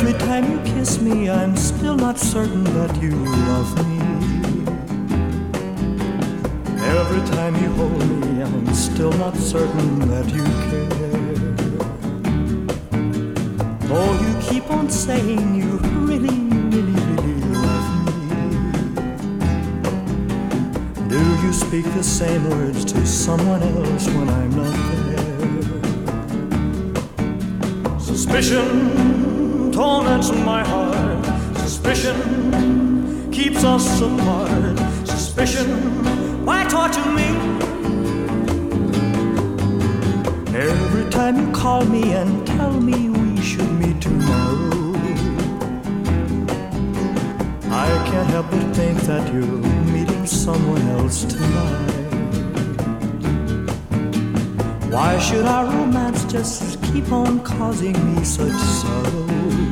Every time you kiss me, I'm still not certain that you love me. Every time you hold me, I'm still not certain that you care. Though you keep on saying you really, really, really love me, do you speak the same words to someone else when I'm not there? Suspicion torments my heart. Suspicion keeps us apart. Suspicion, why torture me? Every time you call me and tell me we should meet tomorrow, I can't help but think that you're meeting someone else tonight. Why should our romance just keep on causing me such sorrow?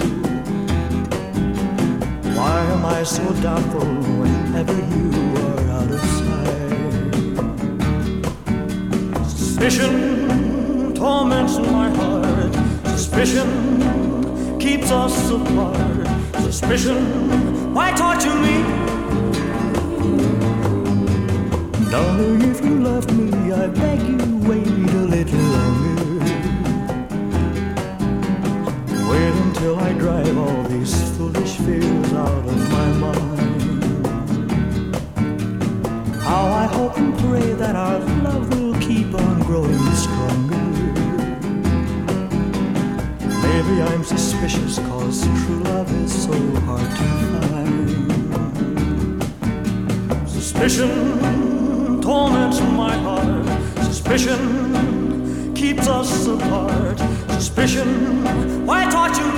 Why am I so doubtful whenever you are out of sight? Suspicion torments my heart. Suspicion keeps us apart. Suspicion, why torture me? Darling, if you love me, I beg you, wait a little longer. Wait until I drive all these foolish fears out of my mind. How I hope and pray that our love will keep on growing stronger. Maybe I'm suspicious, cause true love is so hard to find. Suspicion torments my heart. Suspicion keeps us apart. Suspicion, why torture